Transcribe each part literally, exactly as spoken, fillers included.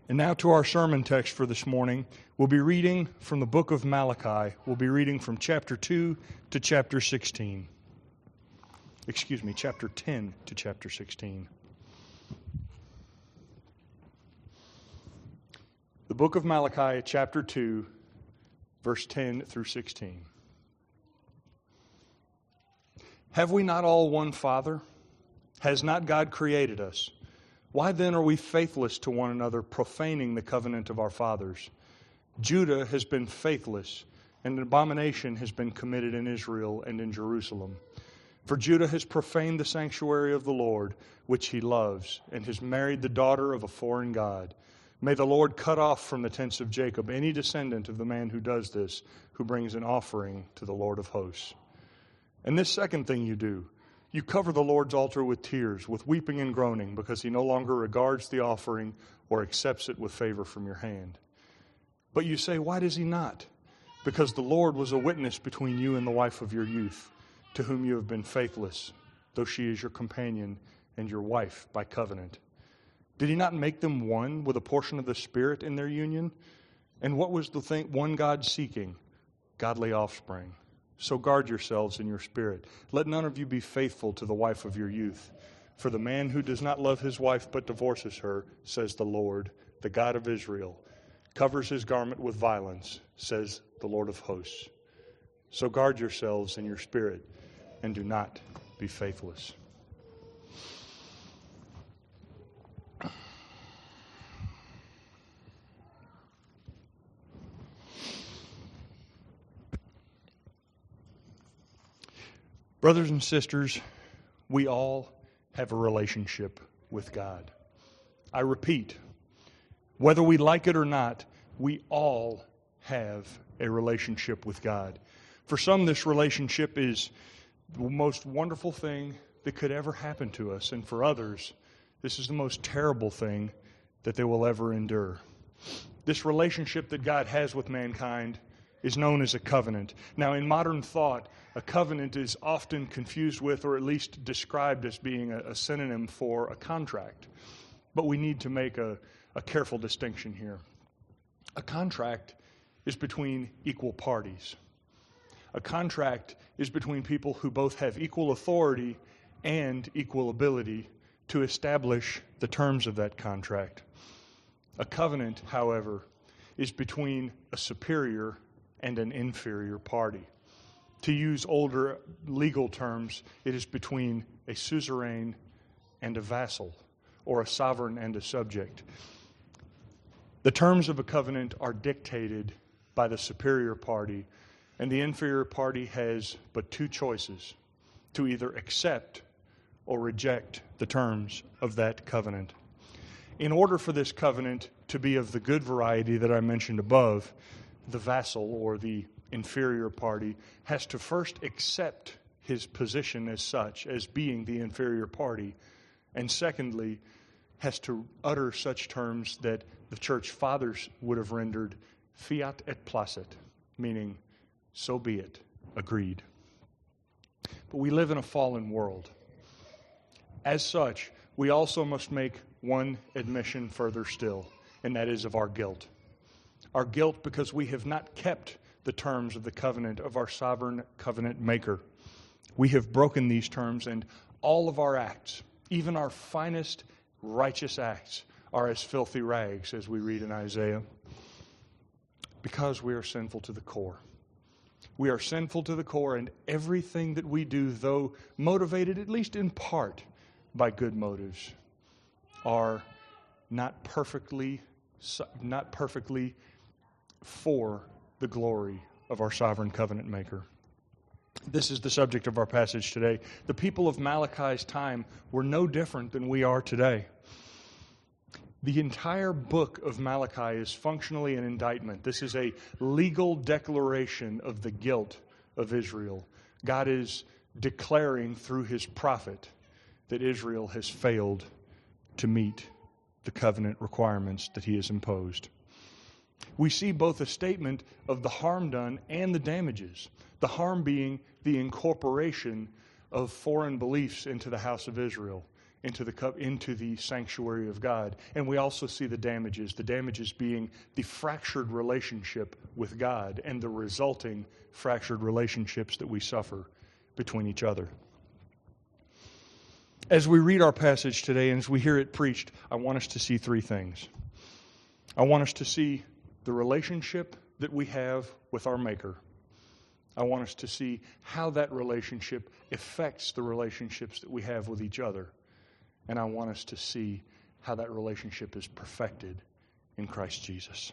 And now to our sermon text for this morning. We'll be reading from the book of Malachi. We'll be reading from chapter two to chapter sixteen. Excuse me, chapter ten to chapter sixteen. The book of Malachi, chapter two, verse ten through sixteen. Have we not all one Father? Has not God created us? Why then are we faithless to one another, profaning the covenant of our fathers? Judah has been faithless, and an abomination has been committed in Israel and in Jerusalem. For Judah has profaned the sanctuary of the Lord, which he loves, and has married the daughter of a foreign god. May the Lord cut off from the tents of Jacob any descendant of the man who does this, who brings an offering to the Lord of hosts. And this second thing you do, you cover the Lord's altar with tears, with weeping and groaning, because he no longer regards the offering or accepts it with favor from your hand. But you say, why does he not? Because the Lord was a witness between you and the wife of your youth, to whom you have been faithless, though she is your companion and your wife by covenant. Did he not make them one with a portion of the Spirit in their union? And what was the thing, one God seeking? Godly offspring. So guard yourselves in your spirit. Let none of you be faithful to the wife of your youth. For the man who does not love his wife but divorces her, says the Lord, the God of Israel, covers his garment with violence, says the Lord of hosts. So guard yourselves in your spirit, and do not be faithless. Brothers and sisters, we all have a relationship with God. I repeat, whether we like it or not, we all have a relationship with God. For some, this relationship is the most wonderful thing that could ever happen to us. And for others, this is the most terrible thing that they will ever endure. This relationship that God has with mankind is known as a covenant. Now, in modern thought, a covenant is often confused with, or at least described as being a, a synonym for a contract. But we need to make a, a careful distinction here. A contract is between equal parties. A contract is between people who both have equal authority and equal ability to establish the terms of that contract. A covenant, however, is between a superior and an inferior party. To use older legal terms, it is between a suzerain and a vassal, or a sovereign and a subject. The terms of a covenant are dictated by the superior party, and the inferior party has but two choices: to either accept or reject the terms of that covenant. In order for this covenant to be of the good variety that I mentioned above, the vassal, or the inferior party, has to first accept his position as such, as being the inferior party, and secondly, has to utter such terms that the church fathers would have rendered fiat et placet, meaning, so be it, agreed. But we live in a fallen world. As such, we also must make one admission further still, and that is of our guilt. Our guilt because we have not kept the terms of the covenant of our sovereign covenant maker. We have broken these terms, and all of our acts, even our finest righteous acts, are as filthy rags, as we read in Isaiah, because we are sinful to the core. We are sinful to the core, and everything that we do, though motivated at least in part by good motives, are not perfectly, not perfectly for the glory of our sovereign covenant maker. This is the subject of our passage today. The people of Malachi's time were no different than we are today. The entire book of Malachi is functionally an indictment. This is a legal declaration of the guilt of Israel. God is declaring through his prophet that Israel has failed to meet the covenant requirements that he has imposed. We see both a statement of the harm done and the damages. The harm being the incorporation of foreign beliefs into the house of Israel, into the cup, into the sanctuary of God. And we also see the damages, the damages being the fractured relationship with God and the resulting fractured relationships that we suffer between each other. As we read our passage today and as we hear it preached, I want us to see three things. I want us to see the relationship that we have with our Maker. I want us to see how that relationship affects the relationships that we have with each other. And I want us to see how that relationship is perfected in Christ Jesus.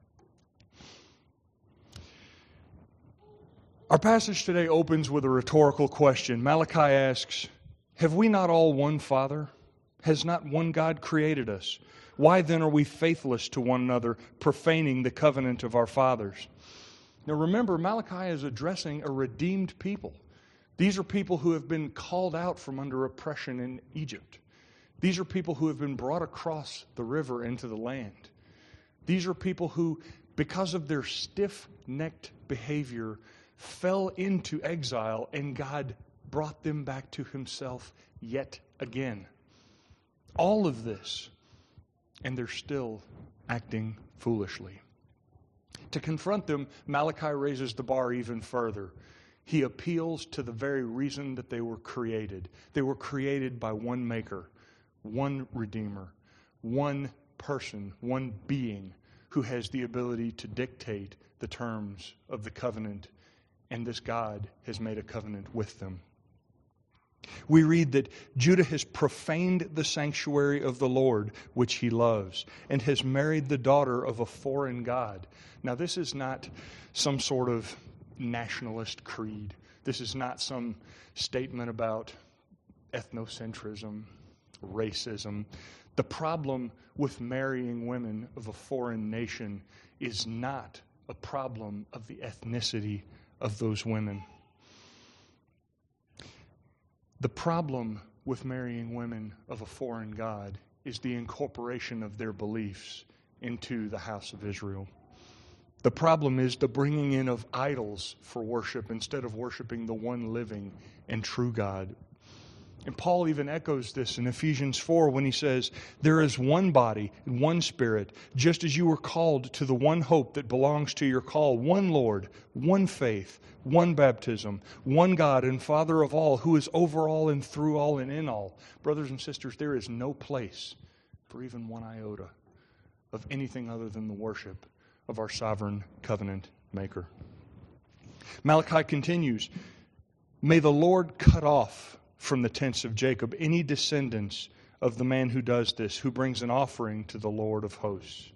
Our passage today opens with a rhetorical question. Malachi asks, have we not all one Father? Has not one God created us? Why then are we faithless to one another, profaning the covenant of our fathers? Now remember, Malachi is addressing a redeemed people. These are people who have been called out from under oppression in Egypt. These are people who have been brought across the river into the land. These are people who, because of their stiff-necked behavior, fell into exile, and God brought them back to Himself yet again. All of this, and they're still acting foolishly. To confront them, Malachi raises the bar even further. He appeals to the very reason that they were created. They were created by one Maker, one Redeemer, one person, one being who has the ability to dictate the terms of the covenant, and this God has made a covenant with them. We read that Judah has profaned the sanctuary of the Lord, which he loves, and has married the daughter of a foreign god. Now, this is not some sort of nationalist creed. This is not some statement about ethnocentrism, racism. The problem with marrying women of a foreign nation is not a problem of the ethnicity of those women. The problem with marrying women of a foreign god is the incorporation of their beliefs into the house of Israel. The problem is the bringing in of idols for worship instead of worshiping the one living and true God. And Paul even echoes this in Ephesians four when he says, there is one body and one Spirit, just as you were called to the one hope that belongs to your call, one Lord, one faith, one baptism, one God and Father of all, who is over all and through all and in all. Brothers and sisters, there is no place for even one iota of anything other than the worship of our sovereign covenant maker. Malachi continues, may the Lord cut off from the tents of Jacob any descendants of the man who does this, who brings an offering to the Lord of hosts.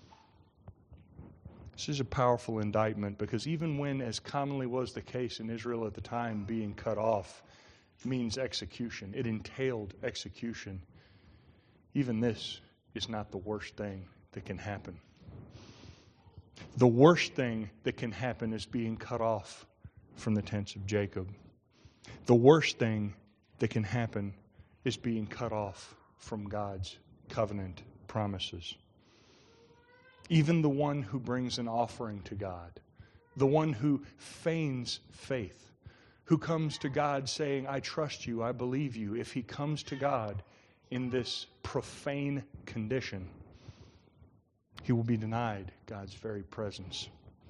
This is a powerful indictment, because even when, as commonly was the case in Israel at the time, being cut off means execution, it entailed execution, even this is not the worst thing that can happen. The worst thing that can happen is being cut off from the tents of Jacob. The worst thing that can happen is being cut off from God's covenant promises. Even the one who brings an offering to God, the one who feigns faith, who comes to God saying, I trust you, I believe you, if he comes to God in this profane condition, he will be denied God's very presence.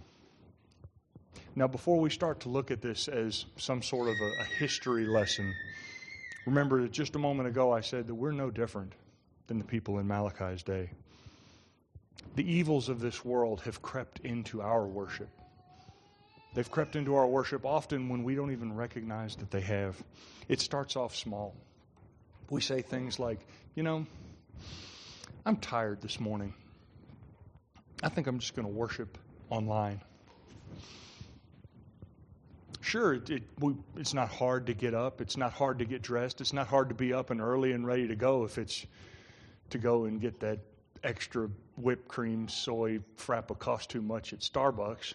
Now, before we start to look at this as some sort of a, a history lesson, remember that just a moment ago I said that we're no different than the people in Malachi's day. The evils of this world have crept into our worship. They've crept into our worship often when we don't even recognize that they have. It starts off small. We say things like, you know, I'm tired this morning. I think I'm just going to worship online. Sure, it, it, we, it's not hard to get up. It's not hard to get dressed. It's not hard to be up and early and ready to go if it's to go and get that extra whipped cream soy frappa cost too much at Starbucks.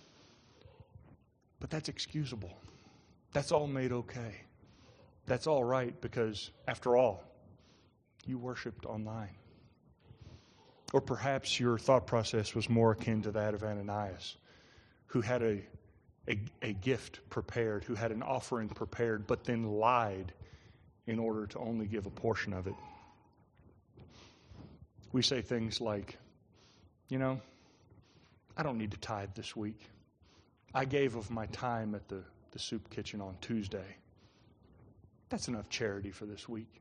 But that's excusable. That's all made okay. That's all right because, after all, you worshiped online. Or perhaps your thought process was more akin to that of Ananias, who had a, a, a gift prepared, who had an offering prepared, but then lied in order to only give a portion of it. We say things like, you know, I don't need to tithe this week. I gave of my time at the, the soup kitchen on Tuesday. That's enough charity for this week.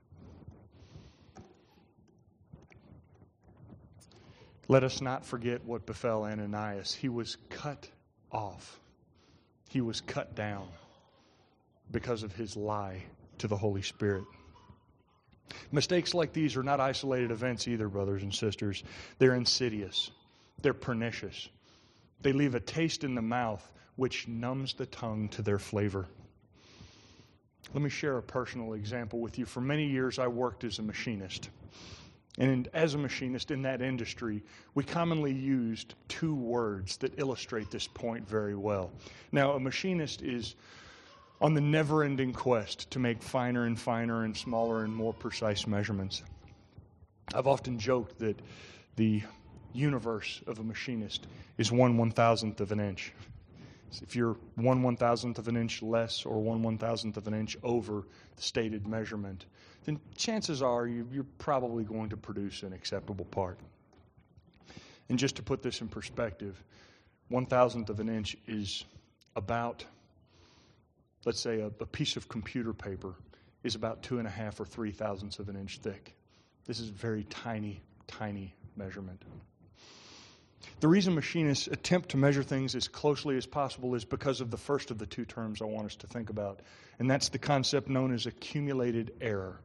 Let us not forget what befell Ananias. He was cut off. He was cut down because of his lie to the Holy Spirit. Mistakes like these are not isolated events either, brothers and sisters. They're insidious. They're pernicious. They leave a taste in the mouth which numbs the tongue to their flavor. Let me share a personal example with you. For many years, I worked as a machinist. And as a machinist in that industry, we commonly used two words that illustrate this point very well. Now, a machinist is on the never-ending quest to make finer and finer and smaller and more precise measurements. I've often joked that the universe of a machinist is one one-thousandth of an inch. If you're one one-thousandth of an inch less or one one-thousandth of an inch over the stated measurement, then chances are you're probably going to produce an acceptable part. And just to put this in perspective, one thousandth of an inch is about, let's say, a, a piece of computer paper is about two and a half or three thousandths of an inch thick. This is a very tiny, tiny measurement. The reason machinists attempt to measure things as closely as possible is because of the first of the two terms I want us to think about, and that's the concept known as accumulated error.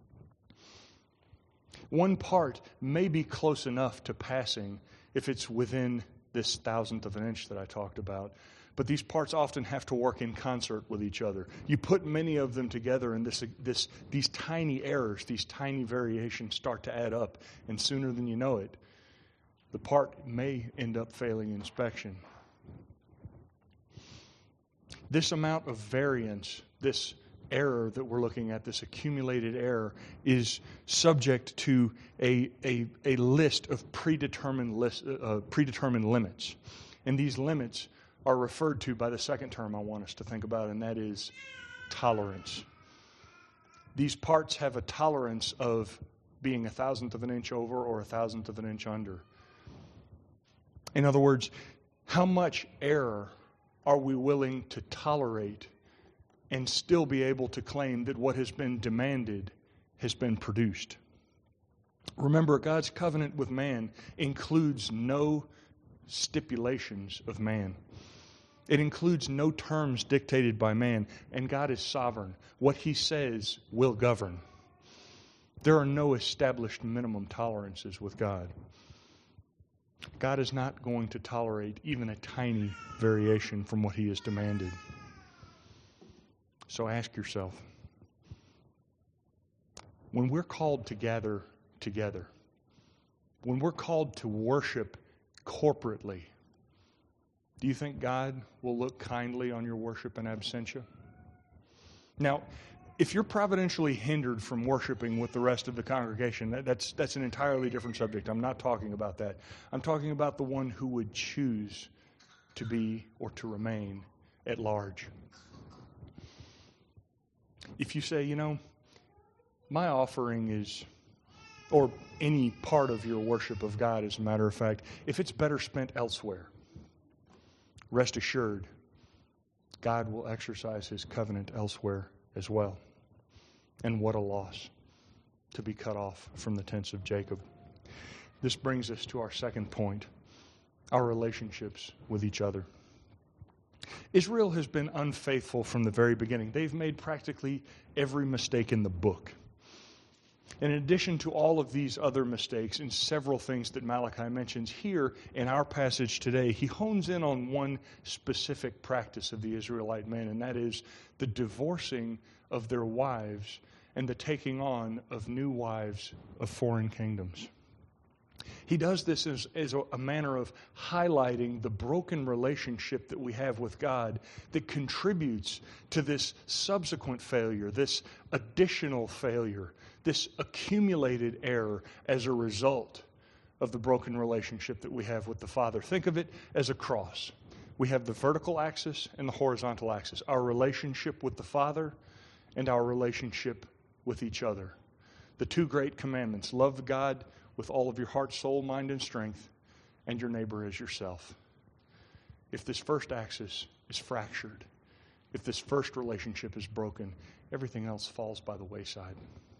One part may be close enough to passing if it's within this thousandth of an inch that I talked about, but these parts often have to work in concert with each other. You put many of them together, and this, this, these tiny errors, these tiny variations start to add up, and sooner than you know it, the part may end up failing inspection. This amount of variance, this error that we're looking at, this accumulated error, is subject to a, a, a list of predetermined, list, uh, predetermined limits. And these limits are referred to by the second term I want us to think about, and that is tolerance. These parts have a tolerance of being a thousandth of an inch over or a thousandth of an inch under. In other words, how much error are we willing to tolerate and still be able to claim that what has been demanded has been produced? Remember, God's covenant with man includes no stipulations of man. It includes no terms dictated by man, and God is sovereign. What He says will govern. There are no established minimum tolerances with God. God is not going to tolerate even a tiny variation from what He has demanded. So ask yourself, when we're called to gather together, when we're called to worship corporately, do you think God will look kindly on your worship in absentia? Now, if you're providentially hindered from worshiping with the rest of the congregation, that, that's, that's an entirely different subject. I'm not talking about that. I'm talking about the one who would choose to be or to remain at large. If you say, you know, my offering is, or any part of your worship of God, as a matter of fact, if it's better spent elsewhere, rest assured, God will exercise His covenant elsewhere as well. And what a loss to be cut off from the tents of Jacob. This brings us to our second point, our relationships with each other. Israel has been unfaithful from the very beginning. They've made practically every mistake in the book. And in addition to all of these other mistakes and several things that Malachi mentions here in our passage today, he hones in on one specific practice of the Israelite men, and that is the divorcing of their wives and the taking on of new wives of foreign kingdoms. He does this as, as a manner of highlighting the broken relationship that we have with God that contributes to this subsequent failure, this additional failure, this accumulated error as a result of the broken relationship that we have with the Father. Think of it as a cross. We have the vertical axis and the horizontal axis, our relationship with the Father and our relationship with each other. The two great commandments: love God with all of your heart, soul, mind, and strength, and your neighbor as yourself. If this first axis is fractured, if this first relationship is broken, everything else falls by the wayside.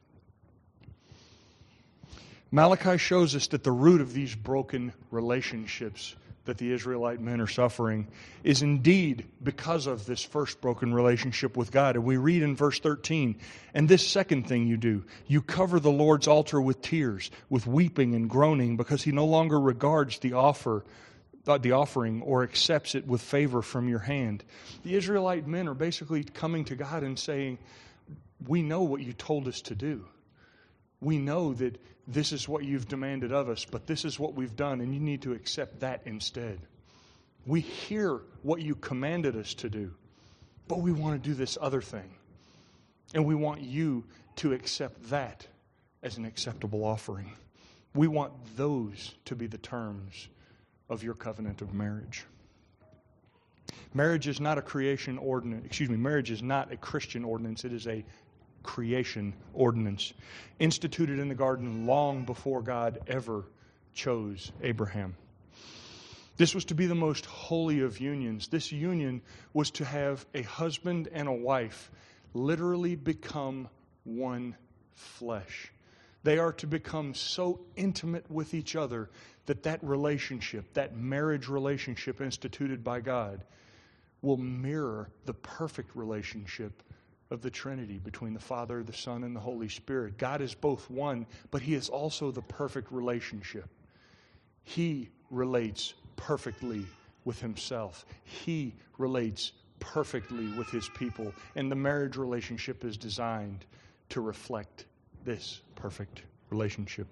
Malachi shows us that the root of these broken relationships that the Israelite men are suffering is indeed because of this first broken relationship with God. And we read in verse thirteen, "And this second thing you do, you cover the Lord's altar with tears, with weeping and groaning, because He no longer regards the offer, the offering, or accepts it with favor from your hand." The Israelite men are basically coming to God and saying, "We know what you told us to do. We know that this is what you've demanded of us, but this is what we've done, and you need to accept that instead. We hear what you commanded us to do, but we want to do this other thing. And we want you to accept that as an acceptable offering. We want those to be the terms of your covenant of marriage." Marriage is not a creation ordinance. Excuse me, marriage is not a Christian ordinance. It is a creation ordinance instituted in the garden long before God ever chose Abraham. This was to be the most holy of unions. This union was to have a husband and a wife literally become one flesh. They are to become so intimate with each other that that relationship, that marriage relationship instituted by God, will mirror the perfect relationship of the Trinity between the Father, the Son, and the Holy Spirit. God is both one, but He is also the perfect relationship. He relates perfectly with Himself. He relates perfectly with His people. And the marriage relationship is designed to reflect this perfect relationship.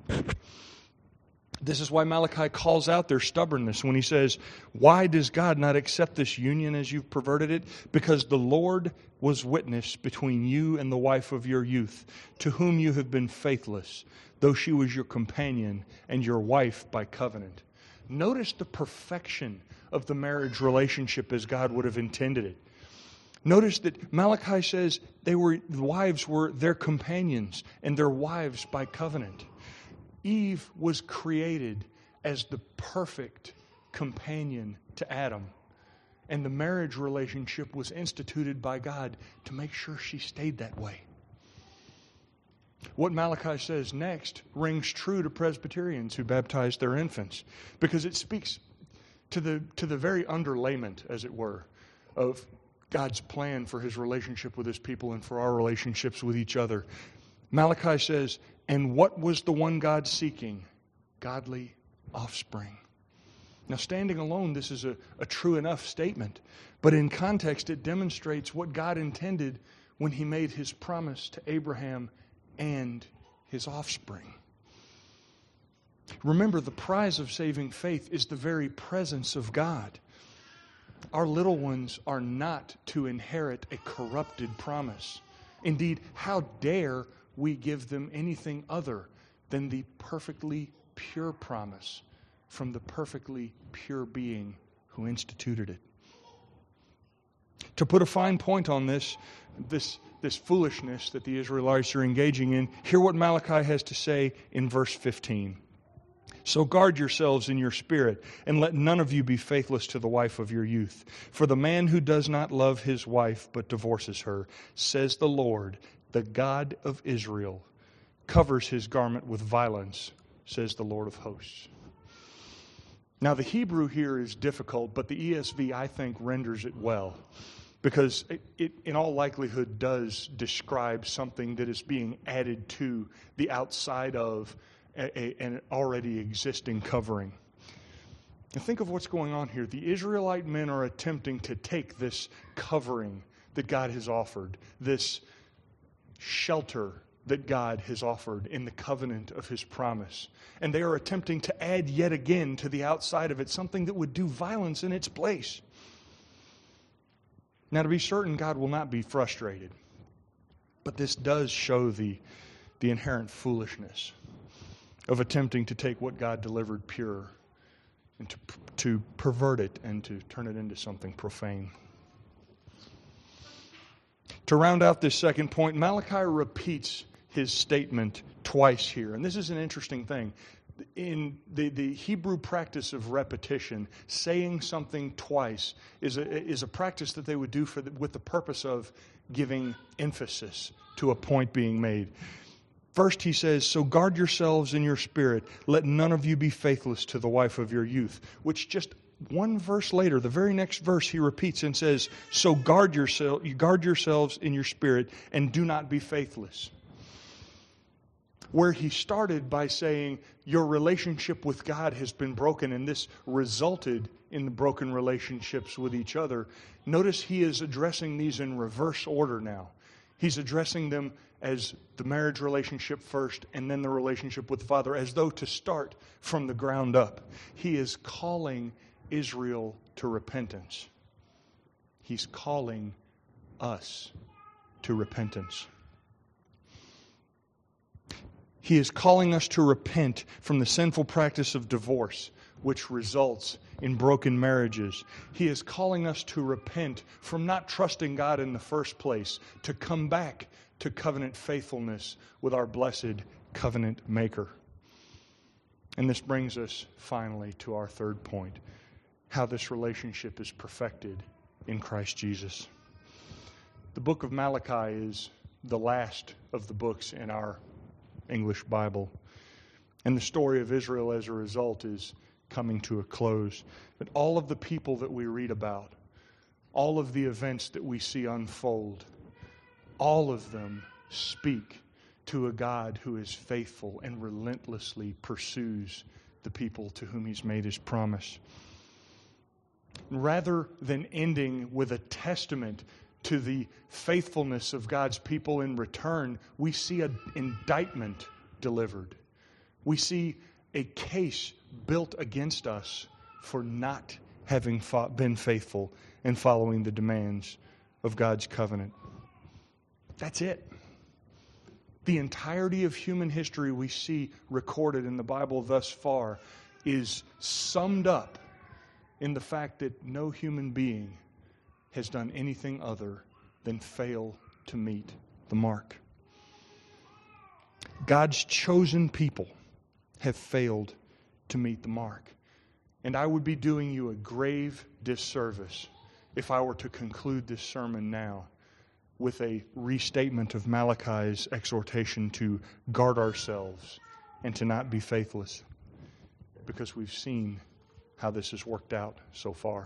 This is why Malachi calls out their stubbornness when he says, "Why does God not accept this union as you've perverted it? Because the Lord was witness between you and the wife of your youth, to whom you have been faithless, though she was your companion and your wife by covenant." Notice the perfection of the marriage relationship as God would have intended it. Notice that Malachi says they were the wives were their companions and their wives by covenant. Eve was created as the perfect companion to Adam. And the marriage relationship was instituted by God to make sure she stayed that way. What Malachi says next rings true to Presbyterians who baptize their infants, because it speaks to the, to the very underlayment, as it were, of God's plan for His relationship with His people and for our relationships with each other. Malachi says, "And what was the one God seeking? Godly offspring." Now, standing alone, this is a, a true enough statement. But in context, it demonstrates what God intended when He made His promise to Abraham and his offspring. Remember, the prize of saving faith is the very presence of God. Our little ones are not to inherit a corrupted promise. Indeed, how dare we give them anything other than the perfectly pure promise from the perfectly pure being who instituted it. To put a fine point on this, this, this foolishness that the Israelites are engaging in, hear what Malachi has to say in verse fifteen. "So guard yourselves in your spirit, and let none of you be faithless to the wife of your youth. For the man who does not love his wife but divorces her, says the Lord, the God of Israel, covers his garment with violence, says the Lord of hosts." Now, the Hebrew here is difficult, but the E S V, I think, renders it well, because it, it, in all likelihood, does describe something that is being added to the outside of a, a, an already existing covering. Now, think of what's going on here. The Israelite men are attempting to take this covering that God has offered, this shelter that God has offered in the covenant of His promise, and they are attempting to add yet again to the outside of it something that would do violence in its place. Now, to be certain, God will not be frustrated, but this does show the, the inherent foolishness of attempting to take what God delivered pure and to, to pervert it and to turn it into something profane. To round out this second point, Malachi repeats his statement twice here. And this is an interesting thing. In the, the Hebrew practice of repetition, saying something twice is a, is a practice that they would do for the, with the purpose of giving emphasis to a point being made. First, he says, so guard yourselves in your spirit. Let none of you be faithless to the wife of your youth. Which just one verse later, the very next verse, he repeats and says, so guard yourself, you guard yourselves in your spirit and do not be faithless. Where he started by saying your relationship with God has been broken and this resulted in the broken relationships with each other. Notice he is addressing these in reverse order now. He's addressing them as the marriage relationship first and then the relationship with the Father, as though to start from the ground up. He is calling Israel to repentance. He's calling us to repentance. He is calling us to repent from the sinful practice of divorce, which results in broken marriages. He is calling us to repent from not trusting God in the first place, to come back to covenant faithfulness with our blessed covenant maker. And this brings us finally to our third point, how this relationship is perfected in Christ Jesus. The book of Malachi is the last of the books in our English Bible. And the story of Israel as a result is coming to a close. But all of the people that we read about, all of the events that we see unfold, all of them speak to a God who is faithful and relentlessly pursues the people to whom He's made His promise. Rather than ending with a testament to the faithfulness of God's people in return, we see an indictment delivered. We see a case built against us for not having fought, been faithful and following the demands of God's covenant. That's it. The entirety of human history we see recorded in the Bible thus far is summed up in the fact that no human being has done anything other than fail to meet the mark. God's chosen people have failed to meet the mark. And I would be doing you a grave disservice if I were to conclude this sermon now with a restatement of Malachi's exhortation to guard ourselves and to not be faithless, because we've seen how this has worked out so far.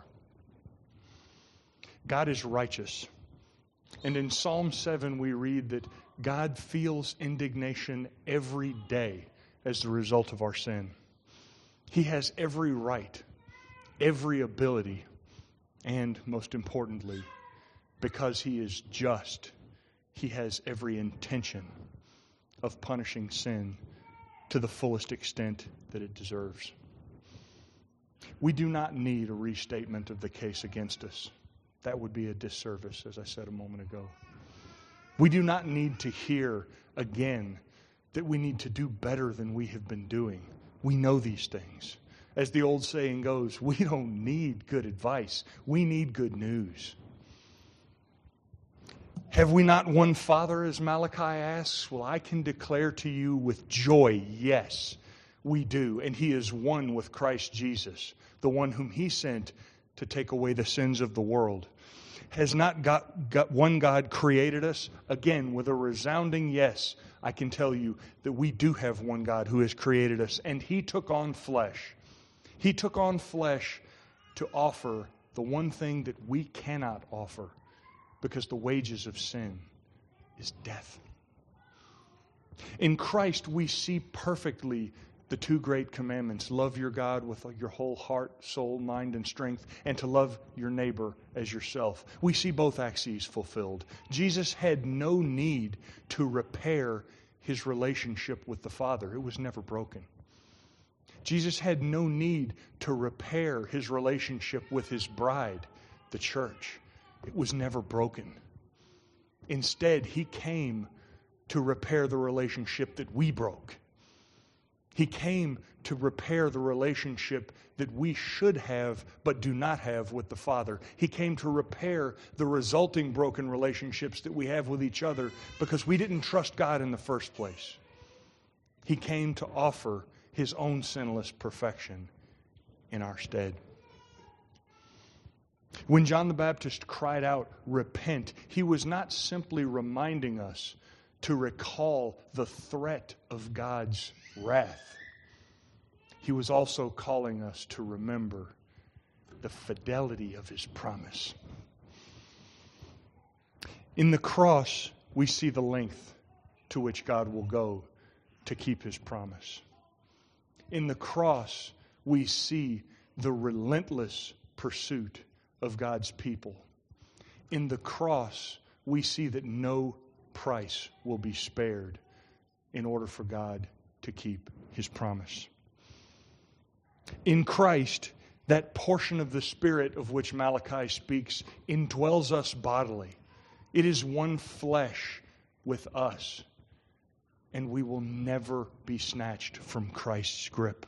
God is righteous. And in Psalm seven we read that God feels indignation every day as the result of our sin. He has every right, every ability, and most importantly, because He is just, He has every intention of punishing sin to the fullest extent that it deserves. We do not need a restatement of the case against us. That would be a disservice, as I said a moment ago. We do not need to hear again that we need to do better than we have been doing. We know these things. As the old saying goes, we don't need good advice. We need good news. Have we not one Father, as Malachi asks? Well, I can declare to you with joy, yes, we do. And He is one with Christ Jesus, the one whom He sent to take away the sins of the world. Has not got, got one God created us? Again, with a resounding yes, I can tell you that we do have one God who has created us. And He took on flesh. He took on flesh to offer the one thing that we cannot offer, because the wages of sin is death. In Christ, we see perfectly the two great commandments: love your God with your whole heart, soul, mind, and strength, and to love your neighbor as yourself. We see both axes fulfilled. Jesus had no need to repair His relationship with the Father. It was never broken. Jesus had no need to repair His relationship with His bride, the church. It was never broken. Instead, He came to repair the relationship that we broke. He came to repair the relationship that we should have but do not have with the Father. He came to repair the resulting broken relationships that we have with each other because we didn't trust God in the first place. He came to offer His own sinless perfection in our stead. When John the Baptist cried out, "Repent," he was not simply reminding us to recall the threat of God's wrath. He was also calling us to remember the fidelity of His promise. In the cross, we see the length to which God will go to keep His promise. In the cross, we see the relentless pursuit of God's people. In the cross, we see that no price will be spared in order for God to keep His promise. In Christ, that portion of the Spirit of which Malachi speaks indwells us bodily. It is one flesh with us, and we will never be snatched from Christ's grip.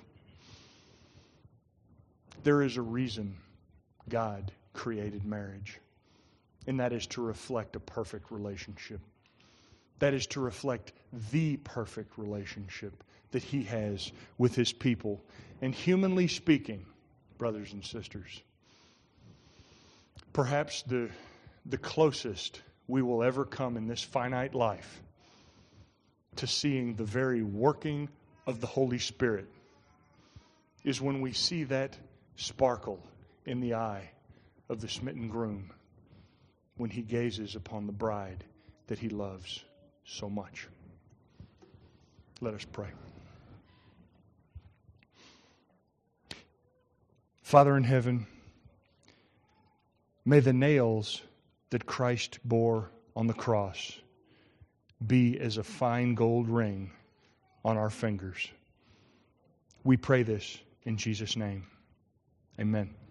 There is a reason God created marriage, and that is to reflect a perfect relationship. That is to reflect the perfect relationship that He has with His people. And humanly speaking, brothers and sisters, perhaps the, the closest we will ever come in this finite life to seeing the very working of the Holy Spirit is when we see that sparkle in the eye of the smitten groom when he gazes upon the bride that he loves so much. Let us pray. Father in heaven, may the nails that Christ bore on the cross be as a fine gold ring on our fingers. We pray this in Jesus' name. Amen.